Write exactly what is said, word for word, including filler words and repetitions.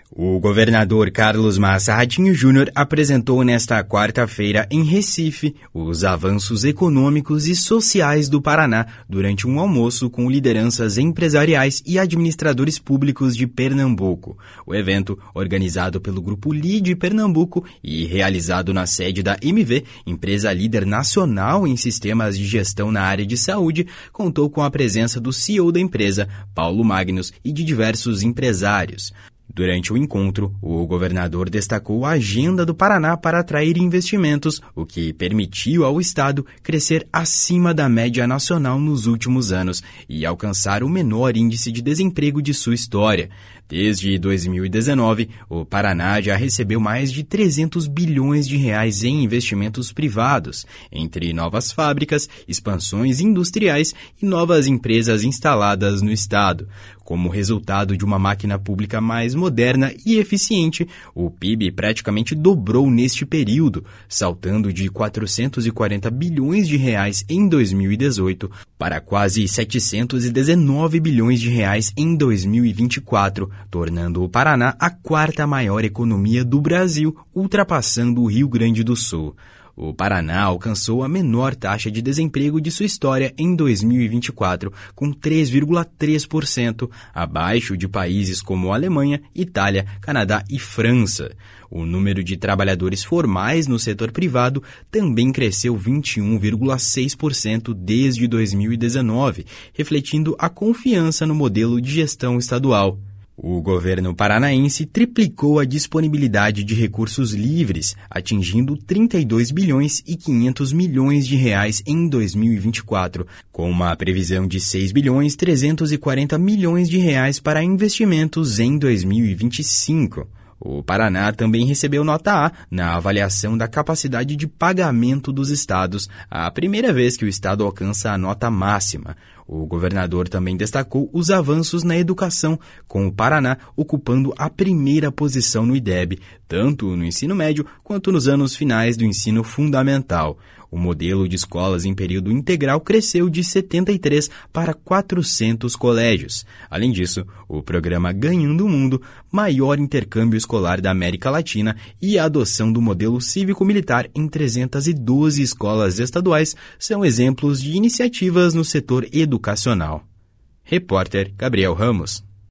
O governador Carlos Massa Ratinho Júnior apresentou nesta quarta-feira em Recife os avanços econômicos e sociais do Paraná durante um almoço com lideranças empresariais e administradores públicos de Pernambuco. O evento, organizado pelo Grupo Lide Pernambuco e realizado na sede da M V, empresa líder nacional em sistemas de gestão na área de saúde, contou com a presença do C E O da empresa, Paulo Magnus, e de diversos empresários. Durante o encontro, o governador destacou a agenda do Paraná para atrair investimentos, o que permitiu ao estado crescer acima da média nacional nos últimos anos e alcançar o menor índice de desemprego de sua história. Desde dois mil e dezenove, o Paraná já recebeu mais de trezentos bilhões de reais em investimentos privados, entre novas fábricas, expansões industriais e novas empresas instaladas no estado. Como resultado de uma máquina pública mais moderna e eficiente, o P I B praticamente dobrou neste período, saltando de quatrocentos e quarenta bilhões de reais em dois mil e dezoito para quase setecentos e dezenove bilhões de reais em dois mil e vinte e quatro, tornando o Paraná a quarta maior economia do Brasil, ultrapassando o Rio Grande do Sul. O Paraná alcançou a menor taxa de desemprego de sua história em dois mil e vinte e quatro, com três vírgula três por cento, abaixo de países como Alemanha, Itália, Canadá e França. O número de trabalhadores formais no setor privado também cresceu vinte e um vírgula seis por cento desde dois mil e dezenove, refletindo a confiança no modelo de gestão estadual. O governo paranaense triplicou a disponibilidade de recursos livres, atingindo trinta e dois bilhões e quinhentos milhões de reais em dois mil e vinte e quatro, com uma previsão de seis bilhões trezentos e quarenta milhões de reais para investimentos em dois mil e vinte e cinco. O Paraná também recebeu nota A na avaliação da capacidade de pagamento dos estados, a primeira vez que o estado alcança a nota máxima. O governador também destacou os avanços na educação, com o Paraná ocupando a primeira posição no I D E B, tanto no ensino médio quanto nos anos finais do ensino fundamental. O modelo de escolas em período integral cresceu de setenta e três para quatrocentos colégios. Além disso, o programa Ganhando o Mundo, maior intercâmbio escolar da América Latina, e a adoção do modelo cívico-militar em trezentas e doze escolas estaduais são exemplos de iniciativas no setor educacional. Repórter Gabriel Ramos.